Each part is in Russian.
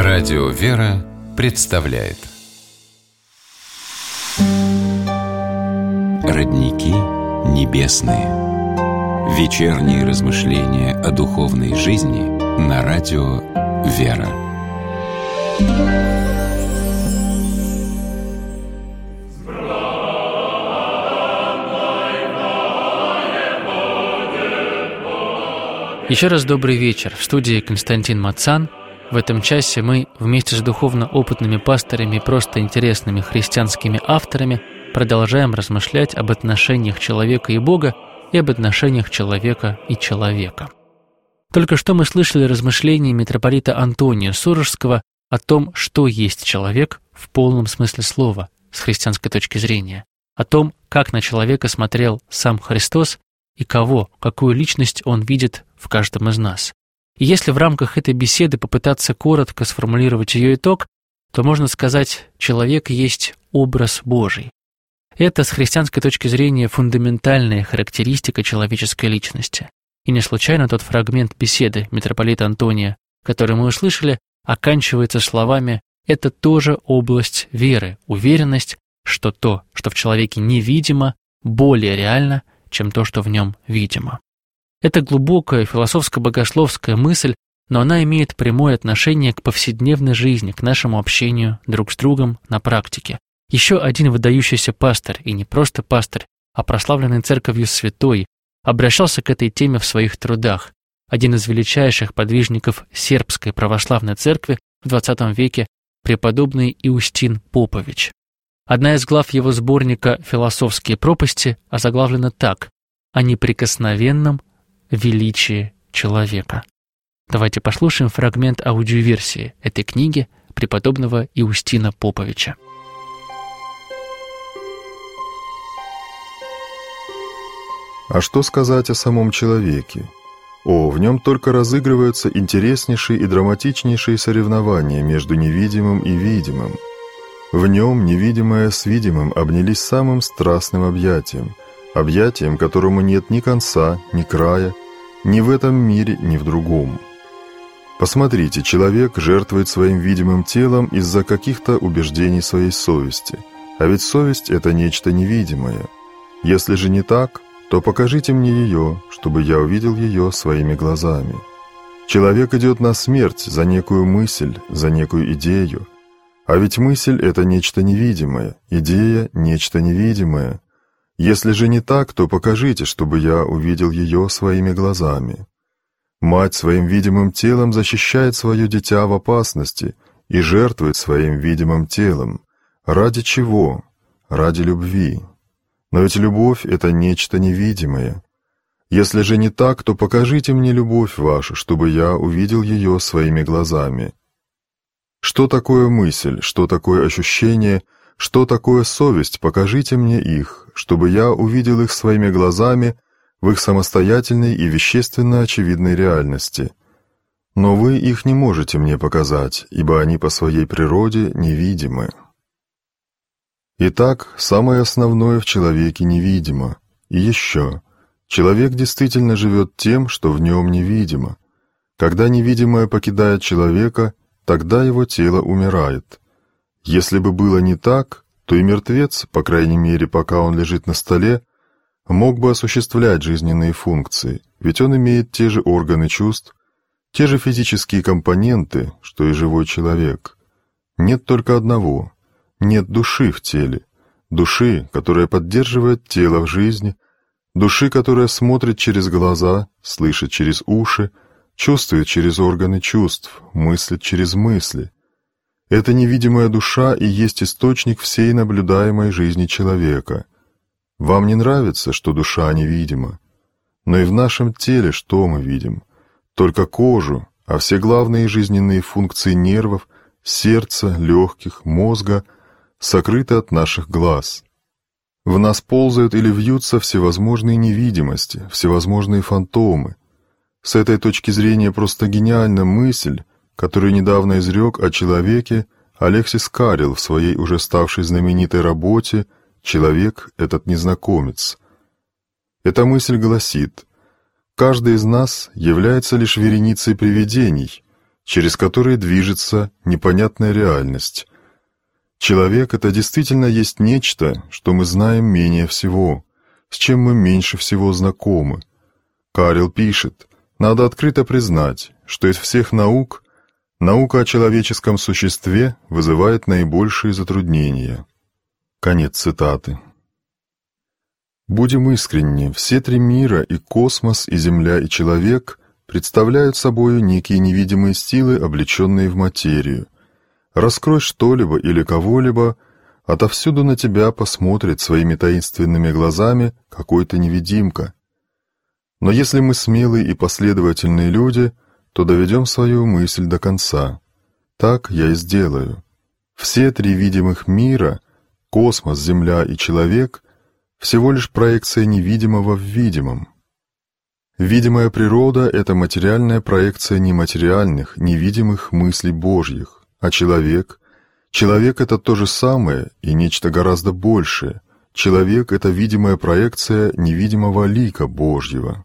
Радио «Вера» представляет Родники небесные. Вечерние размышления о духовной жизни на радио «Вера». Еще раз добрый вечер. В студии Константин Мацан. В этом часе мы вместе с духовно опытными пасторами и просто интересными христианскими авторами продолжаем размышлять об отношениях человека и Бога и об отношениях человека и человека. Только что мы слышали размышления митрополита Антония Сурожского о том, что есть человек в полном смысле слова, с христианской точки зрения, о том, как на человека смотрел сам Христос и какую личность он видит в каждом из нас. И если в рамках этой беседы попытаться коротко сформулировать ее итог, то можно сказать, человек есть образ Божий. Это с христианской точки зрения фундаментальная характеристика человеческой личности. И не случайно тот фрагмент беседы митрополита Антония, который мы услышали, оканчивается словами «это тоже область веры, уверенность, что то, что в человеке невидимо, более реально, чем то, что в нем видимо». Это глубокая философско-богословская мысль, но она имеет прямое отношение к повседневной жизни, к нашему общению друг с другом на практике. Еще один выдающийся пастор, и не просто пастор, а прославленный церковью святой, обращался к этой теме в своих трудах. Один из величайших подвижников сербской православной церкви в XX веке, преподобный Иустин Попович. Одна из глав его сборника «Философские пропасти» озаглавлена так: «О неприкосновенном величии человека». Давайте послушаем фрагмент аудиоверсии этой книги преподобного Иустина Поповича. А что сказать о самом человеке? В нем только разыгрываются интереснейшие и драматичнейшие соревнования между невидимым и видимым. В нем невидимое с видимым обнялись самым страстным объятием, которому нет ни конца, ни края, ни в этом мире, ни в другом. Посмотрите, человек жертвует своим видимым телом из-за каких-то убеждений своей совести, а ведь совесть – это нечто невидимое. Если же не так, то покажите мне ее, чтобы я увидел ее своими глазами. Человек идет на смерть за некую мысль, за некую идею, а ведь мысль – это нечто невидимое, идея – нечто невидимое. Если же не так, то покажите, чтобы я увидел ее своими глазами. Мать своим видимым телом защищает свое дитя в опасности и жертвует своим видимым телом. Ради чего? Ради любви. Но ведь любовь – это нечто невидимое. Если же не так, то покажите мне любовь вашу, чтобы я увидел ее своими глазами. Что такое мысль, что такое ощущение, что такое совесть, покажите мне их, чтобы я увидел их своими глазами в их самостоятельной и вещественно очевидной реальности. Но вы их не можете мне показать, ибо они по своей природе невидимы. Итак, самое основное в человеке невидимо. И еще, человек действительно живет тем, что в нем невидимо. Когда невидимое покидает человека, тогда его тело умирает. Если бы было не так, то и мертвец, по крайней мере, пока он лежит на столе, мог бы осуществлять жизненные функции, ведь он имеет те же органы чувств, те же физические компоненты, что и живой человек. Нет только одного – нет души в теле, души, которая поддерживает тело в жизни, души, которая смотрит через глаза, слышит через уши, чувствует через органы чувств, мыслит через мысли. Эта невидимая душа и есть источник всей наблюдаемой жизни человека. Вам не нравится, что душа невидима? Но и в нашем теле что мы видим? Только кожу, а все главные жизненные функции нервов, сердца, легких, мозга сокрыты от наших глаз. В нас ползают или вьются всевозможные невидимости, всевозможные фантомы. С этой точки зрения просто гениальна мысль, которую недавно изрек о человеке Алексис Карел в своей уже ставшей знаменитой работе «Человек – этот незнакомец». Эта мысль гласит: каждый из нас является лишь вереницей привидений, через которые движется непонятная реальность. Человек — это действительно есть нечто, что мы знаем менее всего, с чем мы меньше всего знакомы. Карел пишет: «Надо открыто признать, что из всех наук наука о человеческом существе вызывает наибольшие затруднения». Конец цитаты. Будем искренни, все три мира, и космос, и Земля, и человек, представляют собою некие невидимые силы, облеченные в материю. Раскрой что-либо или кого-либо, отовсюду на тебя посмотрит своими таинственными глазами какой-то невидимка. Но если мы смелые и последовательные люди, то доведем свою мысль до конца. Так я и сделаю. Все три видимых мира — космос, Земля и человек — всего лишь проекция невидимого в видимом. Видимая природа — это материальная проекция нематериальных, невидимых мыслей Божьих, а человек — это то же самое и нечто гораздо большее. Человек — это видимая проекция невидимого лика Божьего.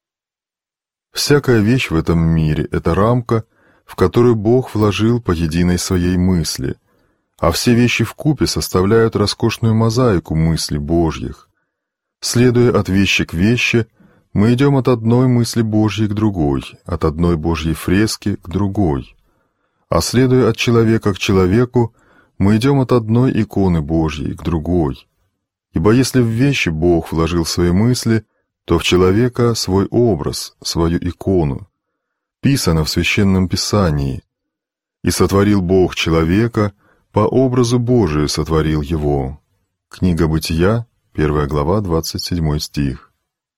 Всякая вещь в этом мире — это рамка, в которую Бог вложил по единой своей мысли, а все вещи вкупе составляют роскошную мозаику мыслей Божьих. Следуя от вещи к вещи, мы идем от одной мысли Божьей к другой, от одной Божьей фрески к другой. А следуя от человека к человеку, мы идем от одной иконы Божьей к другой. Ибо если в вещи Бог вложил свои мысли, то в человека свой образ, свою икону. Писано в Священном Писании: «И сотворил Бог человека, по образу Божию сотворил его». Книга Бытия, 1 глава, 27 стих.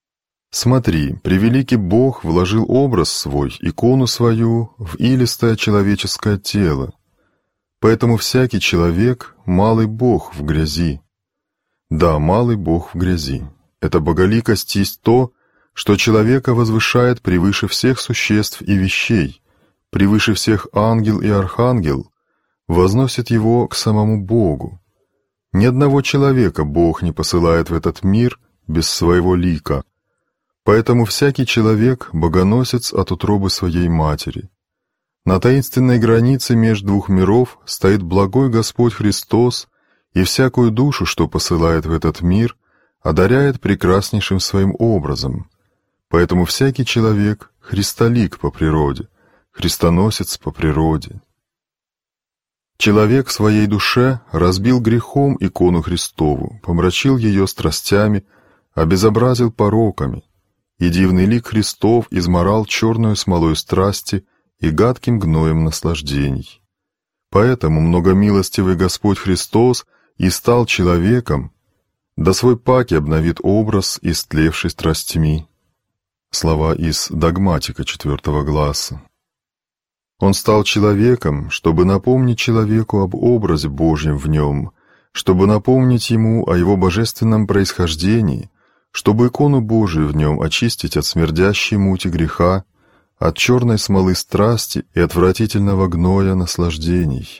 Смотри, превеликий Бог вложил образ свой, икону свою, в илистое человеческое тело. Поэтому всякий человек — малый Бог в грязи. Да, малый Бог в грязи. Эта боголикость есть то, что человека возвышает превыше всех существ и вещей, превыше всех ангел и архангел, возносит его к самому Богу. Ни одного человека Бог не посылает в этот мир без своего лика, поэтому всякий человек — богоносец от утробы своей матери. На таинственной границе между двух миров стоит благой Господь Христос, и всякую душу, что посылает в этот мир, одаряет прекраснейшим своим образом. Поэтому всякий человек — христолик по природе, христоносец по природе. Человек в своей душе разбил грехом икону Христову, помрачил ее страстями, обезобразил пороками, и дивный лик Христов изморал черную смолой страсти и гадким гноем наслаждений. Поэтому многомилостивый Господь Христос и стал человеком, да свой паки обновит образ, истлевший страстьми. Слова из догматика 4 гласа. Он стал человеком, чтобы напомнить человеку об образе Божьем в нем, чтобы напомнить ему о его божественном происхождении, чтобы икону Божию в нем очистить от смердящей мути греха, от черной смолы страсти и отвратительного гноя наслаждений.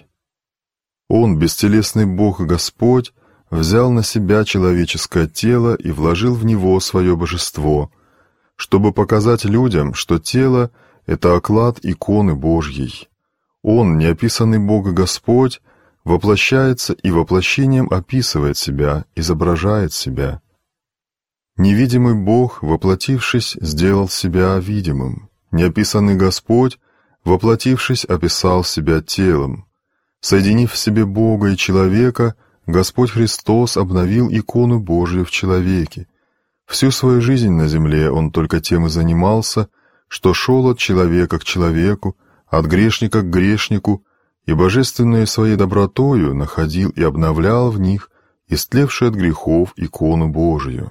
Он, бестелесный Бог и Господь, взял на себя человеческое тело и вложил в него свое божество, чтобы показать людям, что тело — это оклад иконы Божьей. Он, неописанный Бог и Господь, воплощается и воплощением описывает себя, изображает себя. Невидимый Бог, воплотившись, сделал себя видимым. Неописанный Господь, воплотившись, описал себя телом. Соединив в себе Бога и человека, Господь Христос обновил икону Божию в человеке. Всю свою жизнь на земле Он только тем и занимался, что шел от человека к человеку, от грешника к грешнику, и божественную своей добротою находил и обновлял в них истлевшую от грехов икону Божию.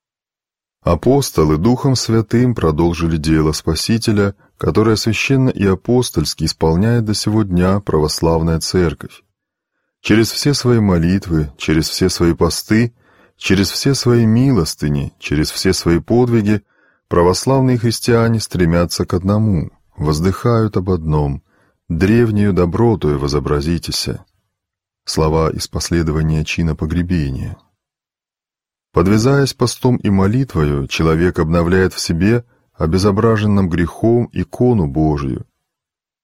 Апостолы Духом Святым продолжили дело Спасителя, которое священно и апостольски исполняет до сего дня православная Церковь. Через все свои молитвы, через все свои посты, через все свои милостыни, через все свои подвиги православные христиане стремятся к одному, воздыхают об одном: «Древнею добротою возобразитеся». Слова из последования чина погребения. Подвязаясь постом и молитвою, человек обновляет в себе обезображенным грехом икону Божию.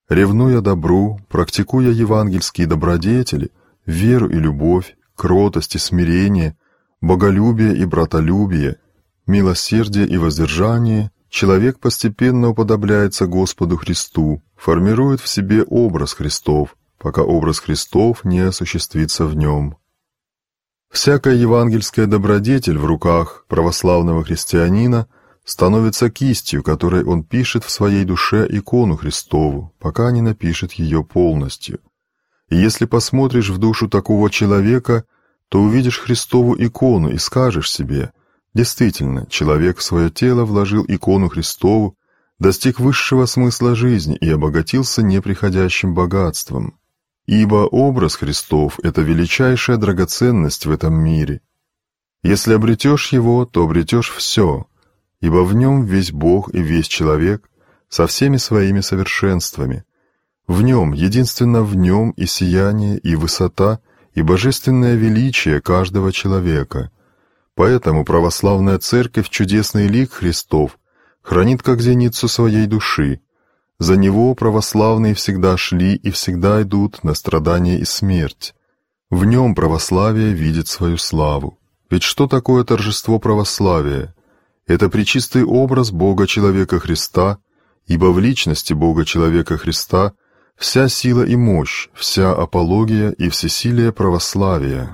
ревнуя добру, практикуя евангельские добродетели, веру и любовь, кротость и смирение, боголюбие и братолюбие, милосердие и воздержание, человек постепенно уподобляется Господу Христу, формирует в себе образ Христов, пока образ Христов не осуществится в нем. Всякая евангельская добродетель в руках православного христианина становится кистью, которой он пишет в своей душе икону Христову, пока не напишет ее полностью. И если посмотришь в душу такого человека, то увидишь Христову икону и скажешь себе: действительно, человек в свое тело вложил икону Христову, достиг высшего смысла жизни и обогатился неприходящим богатством. Ибо образ Христов — это величайшая драгоценность в этом мире. Если обретешь его, то обретешь все, ибо в нем весь Бог и весь человек со всеми своими совершенствами. В нем, единственно в нем, и сияние, и высота, и божественное величие каждого человека. Поэтому православная церковь чудесный лик Христов хранит как зеницу своей души. За него православные всегда шли и всегда идут на страдания и смерть. В нем православие видит свою славу. Ведь что такое торжество православия? Это пречистый образ Бога-человека Христа, ибо в личности Бога-человека Христа вся сила и мощь, вся апология и всесилие православия.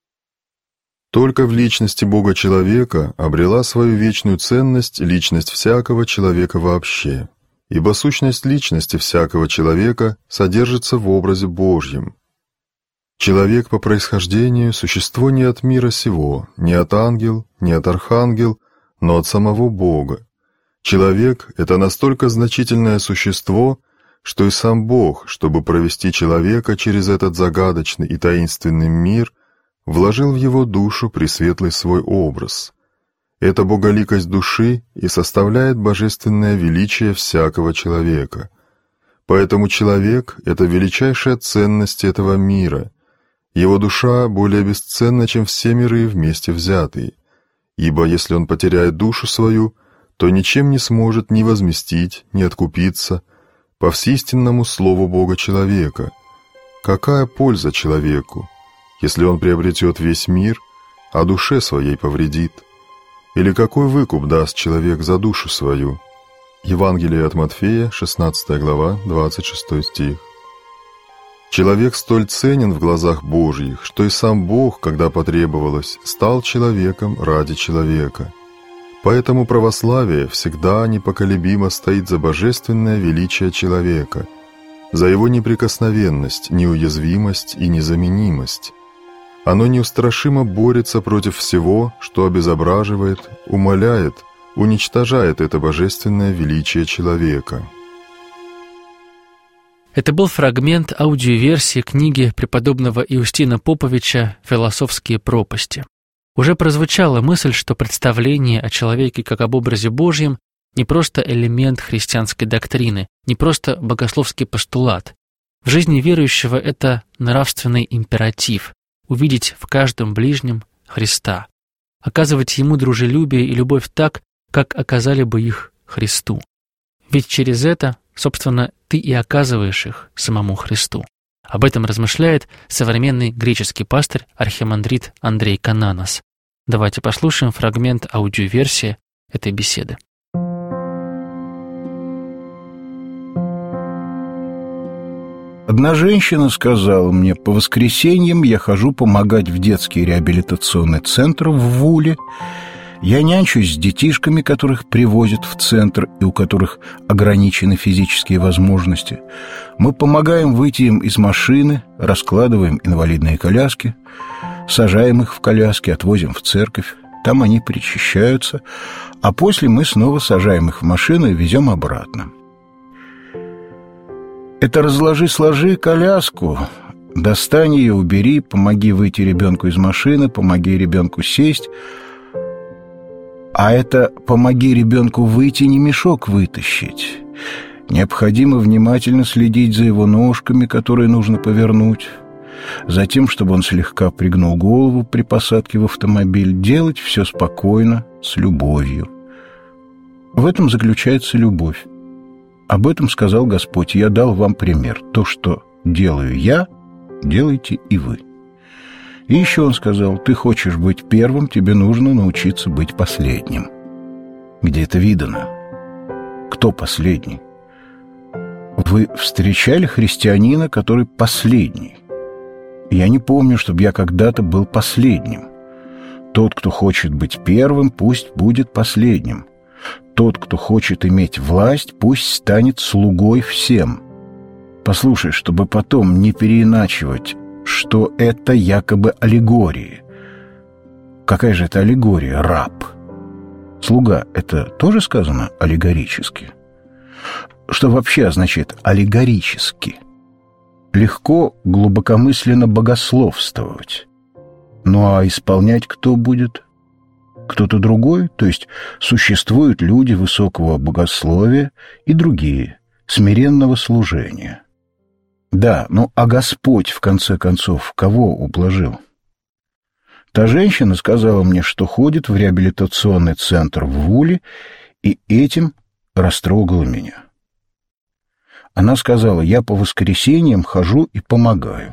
Только в личности Бога-человека обрела свою вечную ценность личность всякого человека вообще. Ибо сущность личности всякого человека содержится в образе Божьем. Человек по происхождению – существо не от мира сего, не от ангел, не от архангел, но от самого Бога. Человек – это настолько значительное существо, что и сам Бог, чтобы провести человека через этот загадочный и таинственный мир, вложил в его душу пресветлый свой образ. Эта боголикость души и составляет божественное величие всякого человека. Поэтому человек — это величайшая ценность этого мира. Его душа более бесценна, чем все миры вместе взятые, ибо если он потеряет душу свою, то ничем не сможет ни возместить, ни откупиться по всеистинному слову Бога-человека. Какая польза человеку, если он приобретет весь мир, а душе своей повредит? Или какой выкуп даст человек за душу свою? Евангелие от Матфея, 16 глава, 26 стих. Человек столь ценен в глазах Божьих, что и сам Бог, когда потребовалось, стал человеком ради человека. Поэтому православие всегда непоколебимо стоит за божественное величие человека, за его неприкосновенность, неуязвимость и незаменимость. Оно неустрашимо борется против всего, что обезображивает, умаляет, уничтожает это божественное величие человека. Это был фрагмент аудиоверсии книги преподобного Иустина Поповича «Философские пропасти». Уже прозвучала мысль, что представление о человеке как об образе Божьем не просто элемент христианской доктрины, не просто богословский постулат. В жизни верующего это нравственный императив – увидеть в каждом ближнем Христа, оказывать Ему дружелюбие и любовь так, как оказали бы их Христу. Ведь через это, собственно, ты и оказываешь их самому Христу. Об этом размышляет современный греческий пастырь архимандрит Андрей Кананос. Давайте послушаем фрагмент аудиоверсии этой беседы. Одна женщина сказала мне: по воскресеньям я хожу помогать в детский реабилитационный центр в Вуле. Я нянчусь с детишками, которых привозят в центр и у которых ограничены физические возможности. Мы помогаем выйти им из машины, раскладываем инвалидные коляски, сажаем их в коляски, отвозим в церковь. Там они причащаются, а после мы снова сажаем их в машину и везем обратно. Это разложи-сложи коляску, достань ее, убери, помоги выйти ребенку из машины, помоги ребенку сесть. А это помоги ребенку выйти, не мешок вытащить. Необходимо внимательно следить за его ножками, которые нужно повернуть. Затем, чтобы он слегка пригнул голову при посадке в автомобиль, делать все спокойно, с любовью. В этом заключается любовь. Об этом сказал Господь: я дал вам пример. То, что делаю я, делайте и вы. И еще он сказал: ты хочешь быть первым, тебе нужно научиться быть последним. Где это видано? Кто последний? Вы встречали христианина, который последний? Я не помню, чтобы я когда-то был последним. Тот, кто хочет быть первым, пусть будет последним. Тот, кто хочет иметь власть, пусть станет слугой всем. Послушай, чтобы потом не переиначивать, что это якобы аллегория. Какая же это аллегория? Раб. Слуга — это тоже сказано аллегорически? Что вообще означает аллегорически? Легко глубокомысленно богословствовать. Ну а исполнять кто будет? Кто-то другой? То есть существуют люди высокого богословия и другие, смиренного служения. Да, ну а Господь, в конце концов, кого ублажил? Та женщина сказала мне, что ходит в реабилитационный центр в Вуле, и этим растрогала меня. Она сказала: я по воскресеньям хожу и помогаю.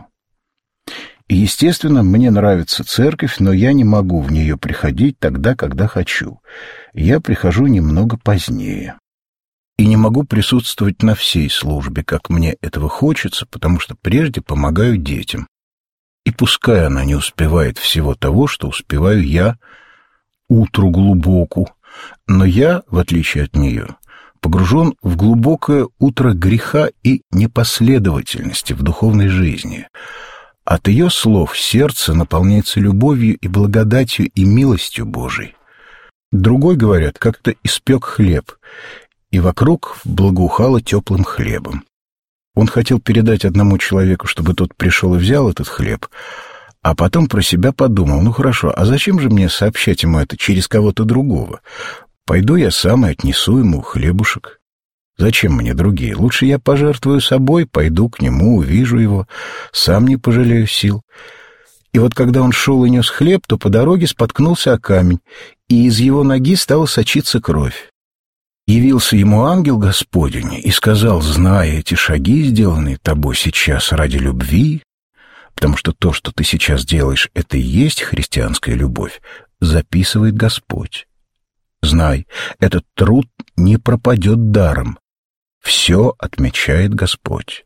И, естественно, мне нравится церковь, но я не могу в нее приходить тогда, когда хочу. Я прихожу немного позднее. И не могу присутствовать на всей службе, как мне этого хочется, потому что прежде помогаю детям. И пускай она не успевает всего того, что успеваю я, утру глубоку, но я, в отличие от нее, погружен в глубокое утро греха и непоследовательности в духовной жизни. От ее слов сердце наполняется любовью и благодатью и милостью Божией. Другой, говорят, как-то испек хлеб, и вокруг благоухало теплым хлебом. Он хотел передать одному человеку, чтобы тот пришел и взял этот хлеб, а потом про себя подумал: ну хорошо, а зачем же мне сообщать ему это через кого-то другого? Пойду я сам и отнесу ему хлебушек. Зачем мне другие? Лучше я пожертвую собой, пойду к нему, увижу его, сам не пожалею сил. И вот когда он шел и нес хлеб, то по дороге споткнулся о камень, и из его ноги стала сочиться кровь. Явился ему ангел Господень и сказал: зная эти шаги, сделанные тобой сейчас ради любви, потому что то, что ты сейчас делаешь, это и есть христианская любовь, записывает Господь. Знай, этот труд не пропадет даром. Все отмечает Господь.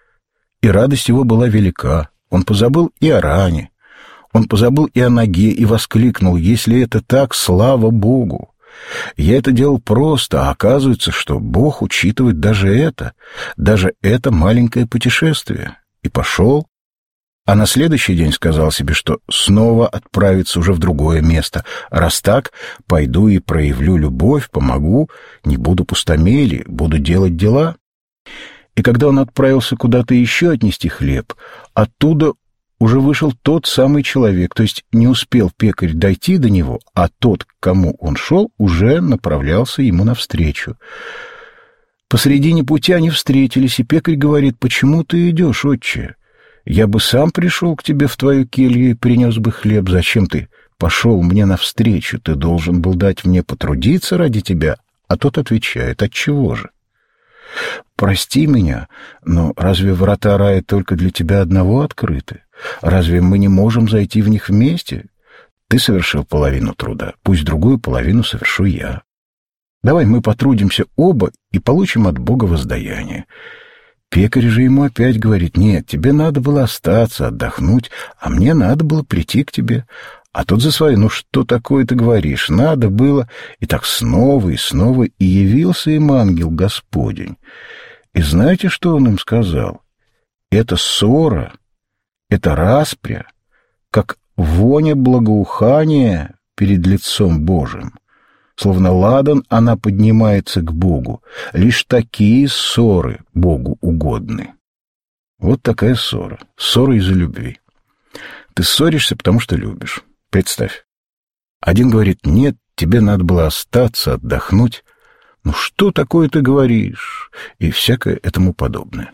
И радость его была велика. Он позабыл и о ране, он позабыл и о ноге, и воскликнул: если это так, слава Богу! Я это делал просто, а оказывается, что Бог учитывает даже это маленькое путешествие. И пошел. А на следующий день сказал себе, что снова отправится уже в другое место. Раз так, пойду и проявлю любовь, помогу, не буду пустомели, буду делать дела. И когда он отправился куда-то еще отнести хлеб, оттуда уже вышел тот самый человек, то есть не успел пекарь дойти до него, а тот, к кому он шел, уже направлялся ему навстречу. Посредине пути они встретились, и пекарь говорит: почему ты идешь, отче? Я бы сам пришел к тебе в твою келью и принес бы хлеб. Зачем ты пошел мне навстречу? Ты должен был дать мне потрудиться ради тебя. А тот отвечает: отчего же? Прости меня, но разве врата рая только для тебя одного открыты? Разве мы не можем зайти в них вместе? Ты совершил половину труда, пусть другую половину совершу я. Давай мы потрудимся оба и получим от Бога воздаяние. Пекарь же ему опять говорит: нет, тебе надо было остаться, отдохнуть, а мне надо было прийти к тебе. А тот за свое: ну что такое ты говоришь, надо было. И так снова и снова, и явился им ангел Господень. И знаете, что он им сказал? Это ссора, это распря, как воня благоухания перед лицом Божиим. Словно ладан она поднимается к Богу. Лишь такие ссоры Богу угодны. Вот такая ссора. Ссора из-за любви. Ты ссоришься, потому что любишь. Представь. Один говорит: нет, тебе надо было остаться, отдохнуть. Ну что такое ты говоришь? И всякое этому подобное.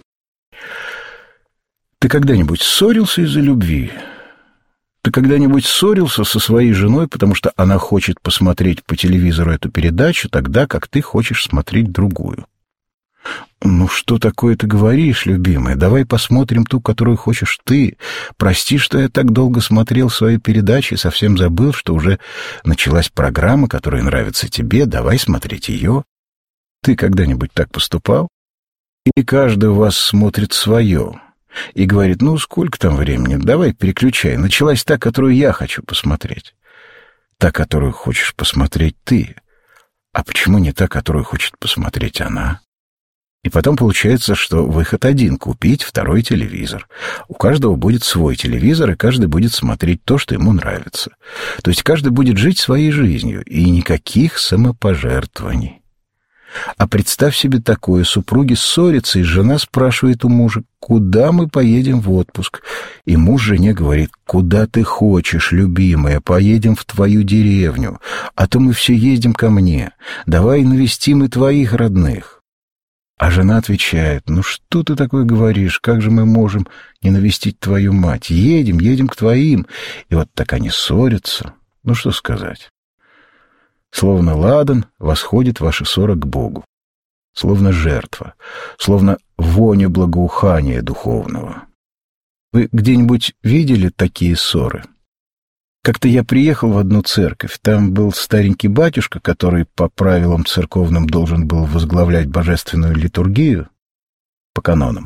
Ты когда-нибудь ссорился из-за любви? Ты когда-нибудь ссорился со своей женой, потому что она хочет посмотреть по телевизору эту передачу тогда, как ты хочешь смотреть другую? «Ну что такое ты говоришь, любимая? Давай посмотрим ту, которую хочешь ты. Прости, что я так долго смотрел свои передачи и совсем забыл, что уже началась программа, которая нравится тебе. Давай смотреть ее. Ты когда-нибудь так поступал? Или каждый у вас смотрит свое и говорит: ну, сколько там времени? Давай переключай. Началась та, которую я хочу посмотреть. Та, которую хочешь посмотреть ты. А почему не та, которую хочет посмотреть она?» И потом получается, что выход один — купить второй телевизор. У каждого будет свой телевизор, и каждый будет смотреть то, что ему нравится. То есть каждый будет жить своей жизнью, и никаких самопожертвований. А представь себе такое: супруги ссорятся, и жена спрашивает у мужа: куда мы поедем в отпуск? И муж жене говорит: куда ты хочешь, любимая, поедем в твою деревню, а то мы все ездим ко мне, давай навестим и твоих родных. А жена отвечает: ну что ты такое говоришь, как же мы можем не навестить твою мать? Едем к твоим. И вот так они ссорятся. Ну что сказать? Словно ладан восходит ваша ссора к Богу. Словно жертва, словно воня благоухания духовного. Вы где-нибудь видели такие ссоры? Как-то я приехал в одну церковь. Там был старенький батюшка, который по правилам церковным должен был возглавлять божественную литургию по канонам.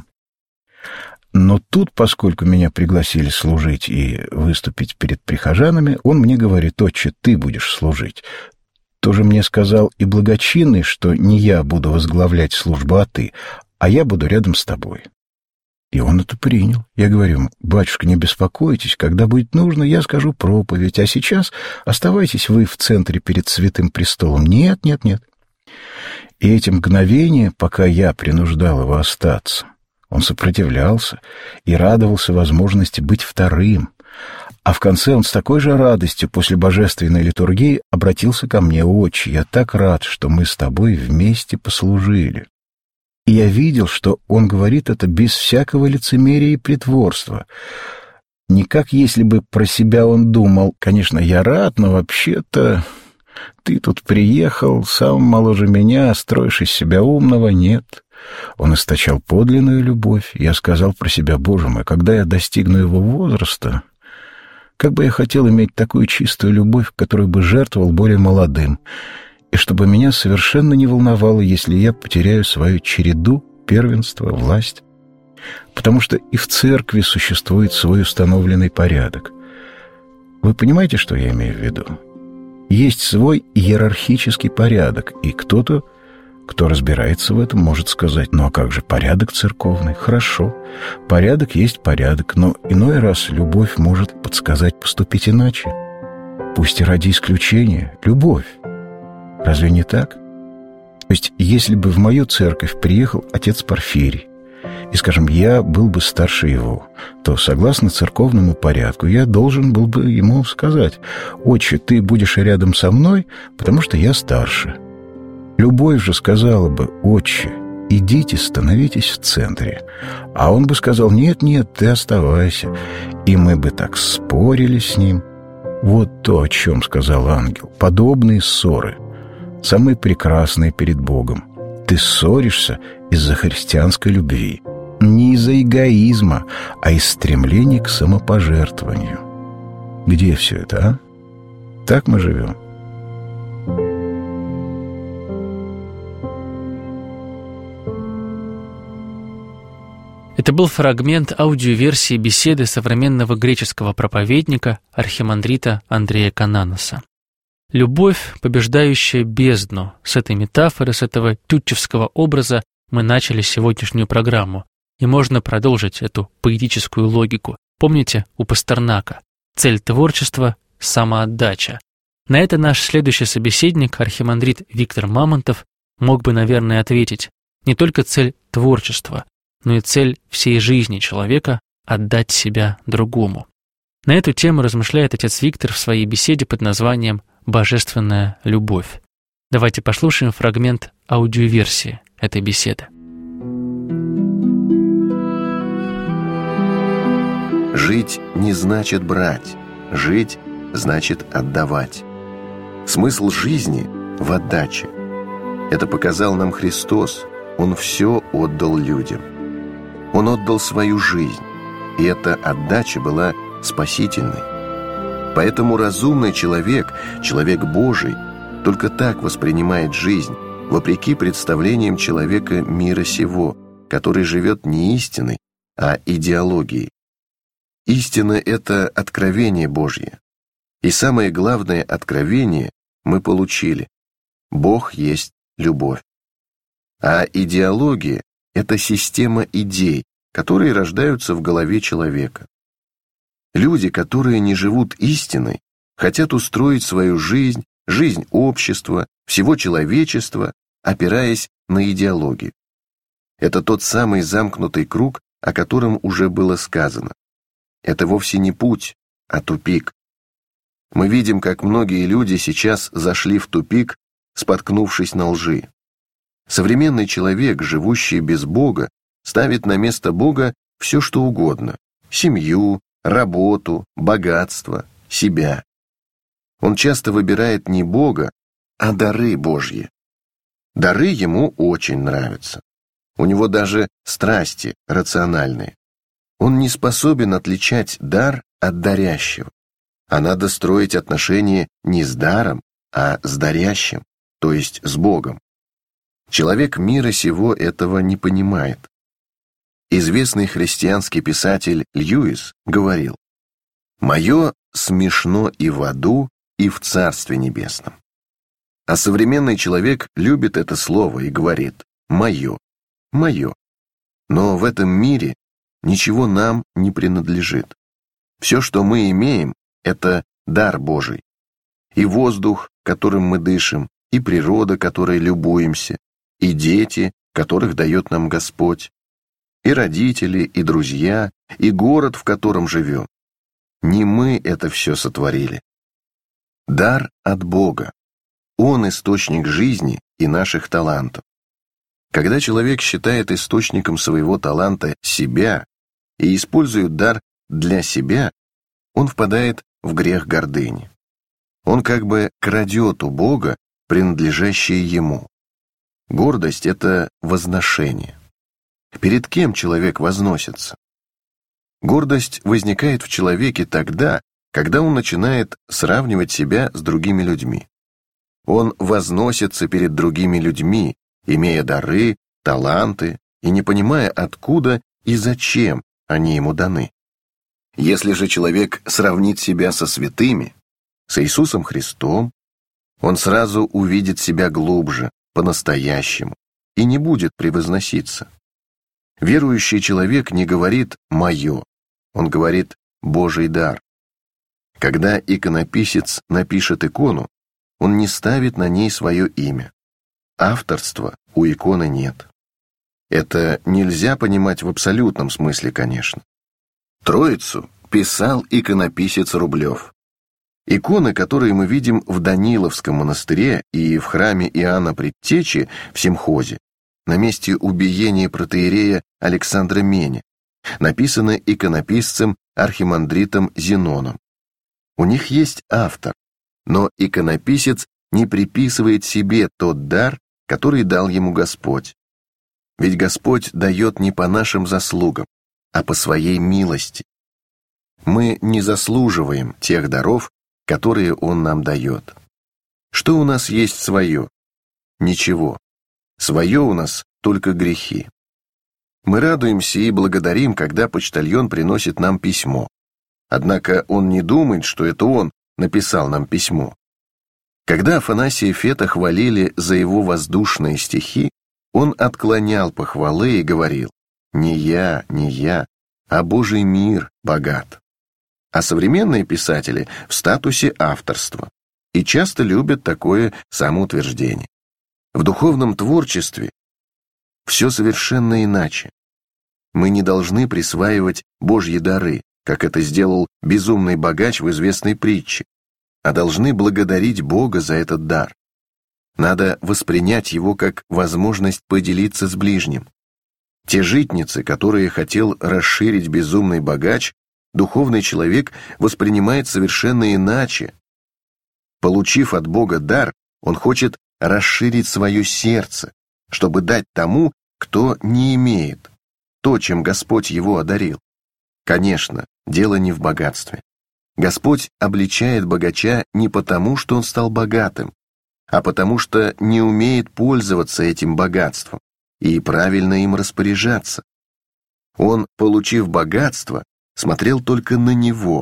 Но тут, поскольку меня пригласили служить и выступить перед прихожанами, он мне говорит: отче, ты будешь служить. Тоже мне сказал и благочинный, что не я буду возглавлять службу, а ты, а я буду рядом с тобой. И он это принял. Я говорю ему: батюшка, не беспокойтесь, когда будет нужно, я скажу проповедь, а сейчас оставайтесь вы в центре перед святым престолом. Нет. И эти мгновения, пока я принуждал его остаться, он сопротивлялся и радовался возможности быть вторым. А в конце он с такой же радостью после божественной литургии обратился ко мне: отче, я так рад, что мы с тобой вместе послужили. И я видел, что он говорит это без всякого лицемерия и притворства. Не как если бы про себя он думал: конечно, я рад, но вообще-то ты тут приехал, сам моложе меня, строишь из себя умного. Нет. Он источал подлинную любовь. Я сказал про себя: боже мой, когда я достигну его возраста, как бы я хотел иметь такую чистую любовь, которую бы жертвовал более молодым, и чтобы меня совершенно не волновало, если я потеряю свою череду, первенство, власть. Потому что и в церкви существует свой установленный порядок. Вы понимаете, что я имею в виду? Есть свой иерархический порядок, и кто-то, кто разбирается в этом, может сказать: ну а как же порядок церковный? Хорошо, порядок есть порядок, но иной раз любовь может подсказать поступить иначе. Пусть и ради исключения. Любовь. Разве не так? То есть, если бы в мою церковь приехал отец Порфирий, и, скажем, я был бы старше его, то, согласно церковному порядку, я должен был бы ему сказать: отче, ты будешь рядом со мной, потому что я старше. Любовь же сказала бы: отче, идите, становитесь в центре. А он бы сказал: нет, ты оставайся. И мы бы так спорили с ним. Вот то, о чем сказал ангел. Подобные ссоры самые прекрасные перед Богом. Ты ссоришься из-за христианской любви. Не из-за эгоизма, а из стремления к самопожертвованию. Где все это, а? Так мы живем. Это был фрагмент аудиоверсии беседы современного греческого проповедника архимандрита Андрея Кананоса. Любовь, побеждающая бездну. С этой метафоры, с этого тютчевского образа мы начали сегодняшнюю программу. И можно продолжить эту поэтическую логику. Помните у Пастернака: цель творчества — самоотдача. На это наш следующий собеседник, архимандрит Виктор Мамонтов, мог бы, наверное, ответить: не только цель творчества, но и цель всей жизни человека — отдать себя другому. На эту тему размышляет отец Виктор в своей беседе под названием «Божественная любовь». Давайте послушаем фрагмент аудиоверсии этой беседы. Жить не значит брать, жить значит отдавать. Смысл жизни в отдаче. Это показал нам Христос, Он все отдал людям. Он отдал свою жизнь, и эта отдача была спасительной. Поэтому разумный человек, человек Божий, только так воспринимает жизнь, вопреки представлениям человека мира сего, который живет не истиной, а идеологией. Истина — это откровение Божье. И самое главное откровение мы получили. Бог есть любовь. А идеология — это система идей, которые рождаются в голове человека. Люди, которые не живут истиной, хотят устроить свою жизнь, жизнь общества, всего человечества, опираясь на идеологию. Это тот самый замкнутый круг, о котором уже было сказано. Это вовсе не путь, а тупик. Мы видим, как многие люди сейчас зашли в тупик, споткнувшись на лжи. Современный человек, живущий без Бога, ставит на место Бога все, что угодно – семью, работу, богатство, себя. Он часто выбирает не Бога, а дары Божьи. Дары ему очень нравятся. У него даже страсти рациональные. Он не способен отличать дар от дарящего. А надо строить отношения не с даром, а с дарящим, то есть с Богом. Человек мира сего этого не понимает. Известный христианский писатель Льюис говорил: «Мое смешно и в аду, и в Царстве Небесном». А современный человек любит это слово и говорит: «Мое, мое». Но в этом мире ничего нам не принадлежит. Все, что мы имеем, это дар Божий. И воздух, которым мы дышим, и природа, которой любуемся, и дети, которых дает нам Господь, и родители, и друзья, и город, в котором живем. Не мы это все сотворили. Дар от Бога. Он источник жизни и наших талантов. Когда человек считает источником своего таланта себя и использует дар для себя, он впадает в грех гордыни. Он как бы крадет у Бога принадлежащее ему. Гордость — это возношение. Перед кем человек возносится? Гордость возникает в человеке тогда, когда он начинает сравнивать себя с другими людьми. Он возносится перед другими людьми, имея дары, таланты и не понимая, откуда и зачем они ему даны. Если же человек сравнит себя со святыми, с Иисусом Христом, он сразу увидит себя глубже, по-настоящему, и не будет превозноситься. Верующий человек не говорит «моё», он говорит «Божий дар». Когда иконописец напишет икону, он не ставит на ней свое имя. Авторства у иконы нет. Это нельзя понимать в абсолютном смысле, конечно. Троицу писал иконописец Рублев. Иконы, которые мы видим в Даниловском монастыре и в храме Иоанна Предтечи в Симхозе, на месте убиения протоиерея Александра Меня, написаны иконописцем архимандритом Зеноном. У них есть автор, но иконописец не приписывает себе тот дар, который дал ему Господь. Ведь Господь дает не по нашим заслугам, а по своей милости. Мы не заслуживаем тех даров, которые Он нам дает. Что у нас есть свое? Ничего. Свое у нас только грехи. Мы радуемся и благодарим, когда почтальон приносит нам письмо. Однако он не думает, что это он написал нам письмо. Когда Афанасия Фета хвалили за его воздушные стихи, он отклонял похвалы и говорил: «Не я, а Божий мир богат». А современные писатели в статусе авторства и часто любят такое самоутверждение. В духовном творчестве все совершенно иначе. Мы не должны присваивать Божьи дары, как это сделал безумный богач в известной притче, а должны благодарить Бога за этот дар. Надо воспринять его как возможность поделиться с ближним. Те житницы, которые хотел расширить безумный богач, духовный человек воспринимает совершенно иначе. Получив от Бога дар, он хочет расширить свое сердце, чтобы дать тому, кто не имеет то, чем Господь его одарил. Конечно, дело не в богатстве. Господь обличает богача не потому, что он стал богатым, а потому что не умеет пользоваться этим богатством и правильно им распоряжаться. Он, получив богатство, смотрел только на него,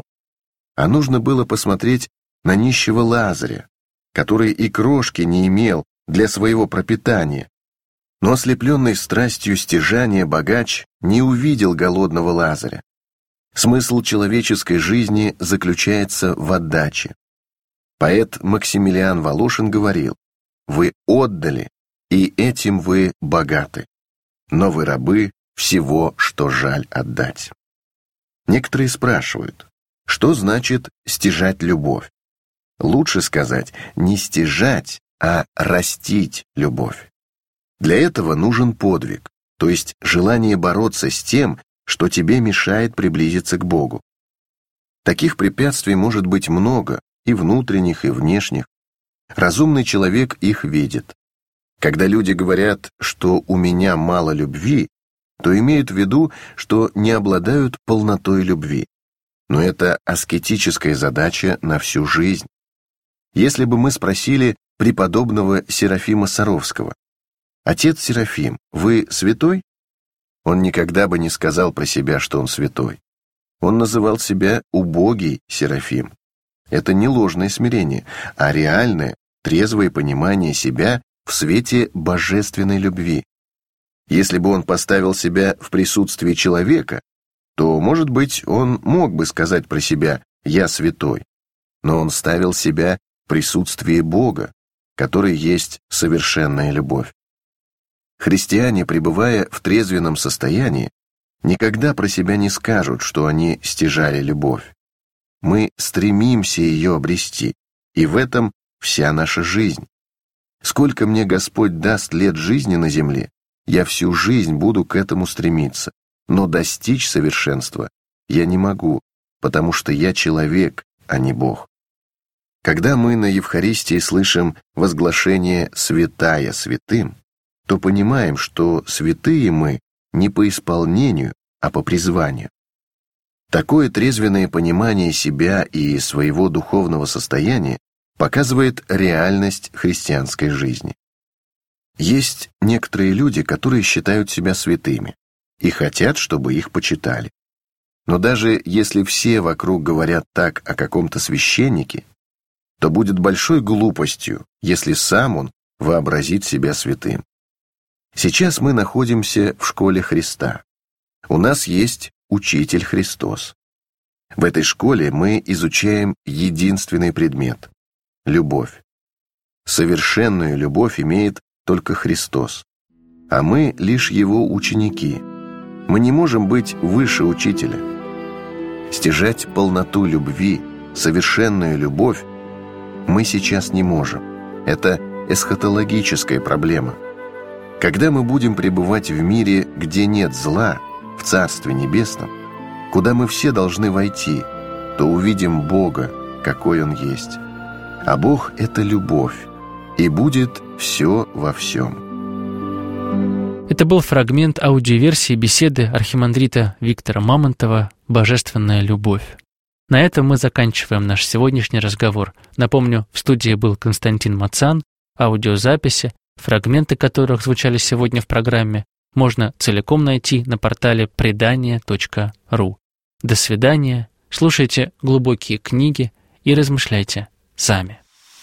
а нужно было посмотреть на нищего Лазаря, который и крошки не имел для своего пропитания. Но ослепленный страстью стяжания богач не увидел голодного Лазаря. Смысл человеческой жизни заключается в отдаче. Поэт Максимилиан Волошин говорил: «Вы отдали, и этим вы богаты, но вы рабы всего, что жаль отдать». Некоторые спрашивают, что значит стяжать любовь? Лучше сказать не стяжать, а растить любовь. Для этого нужен подвиг, то есть желание бороться с тем, что тебе мешает приблизиться к Богу. Таких препятствий может быть много, и внутренних, и внешних. Разумный человек их видит. Когда люди говорят, что у меня мало любви, то имеют в виду, что не обладают полнотой любви. Но это аскетическая задача на всю жизнь. Если бы мы спросили преподобного Серафима Саровского: «Отец Серафим, вы святой?» Он никогда бы не сказал про себя, что он святой. Он называл себя убогий Серафим. Это не ложное смирение, а реальное, трезвое понимание себя в свете божественной любви. Если бы он поставил себя в присутствии человека, то, может быть, он мог бы сказать про себя «я святой». Но он ставил себя в присутствии Бога, который есть совершенная любовь. Христиане, пребывая в трезвенном состоянии, никогда про себя не скажут, что они стяжали любовь. Мы стремимся ее обрести, и в этом вся наша жизнь. Сколько мне Господь даст лет жизни на земле, я всю жизнь буду к этому стремиться, но достичь совершенства я не могу, потому что я человек, а не Бог. Когда мы на Евхаристии слышим возглашение «святая святым», то понимаем, что святые мы не по исполнению, а по призванию. Такое трезвенное понимание себя и своего духовного состояния показывает реальность христианской жизни. Есть некоторые люди, которые считают себя святыми и хотят, чтобы их почитали. Но даже если все вокруг говорят так о каком-то священнике, то будет большой глупостью, если сам он вообразит себя святым. Сейчас мы находимся в школе Христа. У нас есть Учитель Христос. В этой школе мы изучаем единственный предмет – любовь. Совершенную любовь имеет только Христос, а мы лишь Его ученики. Мы не можем быть выше Учителя. Стяжать полноту любви, совершенную любовь мы сейчас не можем. Это эсхатологическая проблема. Когда мы будем пребывать в мире, где нет зла, в Царстве Небесном, куда мы все должны войти, то увидим Бога, какой Он есть. А Бог — это любовь, и будет все во всем. Это был фрагмент аудиоверсии беседы архимандрита Виктора Мамонтова «Божественная любовь». На этом мы заканчиваем наш сегодняшний разговор. Напомню, в студии был Константин Мацан. Аудиозаписи, фрагменты которых звучали сегодня в программе, можно целиком найти на портале предания.ру. До свидания, слушайте глубокие книги и размышляйте сами.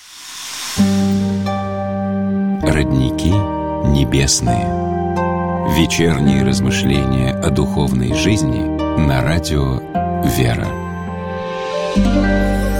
Родники небесные. Вечерние размышления о духовной жизни на радио «Вера».